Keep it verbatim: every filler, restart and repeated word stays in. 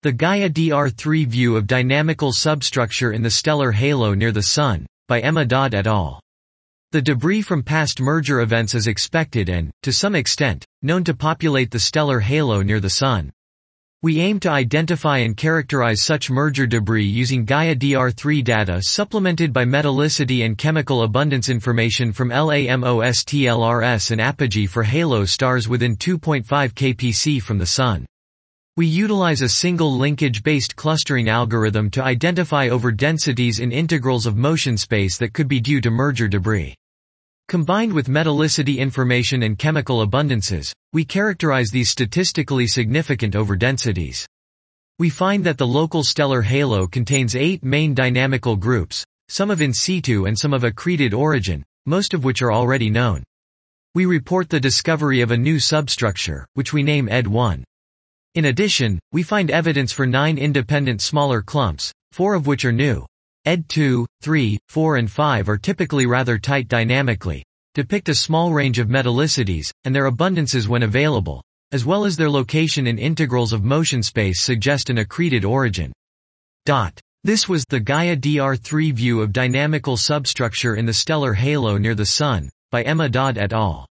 The Gaia D R three View of Dynamical Substructure in the Stellar Halo Near the Sun, by Emma Dodd et al. The debris from past merger events is expected and, to some extent, known to populate the stellar halo near the Sun. We aim to identify and characterize such merger debris using Gaia D R three data supplemented by metallicity and chemical abundance information from LAMOSTLRS and apogee for halo stars within two point five K P C from the Sun. We utilize a single linkage-based clustering algorithm to identify overdensities in integrals of motion space that could be due to merger debris. Combined with metallicity information and chemical abundances, we characterize these statistically significant overdensities. We find that the local stellar halo contains eight main dynamical groups, some of in situ and some of accreted origin, most of which are already known. We report the discovery of a new substructure, which we name E D one. In addition, we find evidence for nine independent smaller clumps, four of which are new. E D two, three, four and five are typically rather tight dynamically, depict a small range of metallicities, and their abundances when available, as well as their location in integrals of motion space suggest an accreted origin. Dot. This was the Gaia D R three View of Dynamical Substructure in the Stellar Halo Near the Sun, by Emma Dodd et al.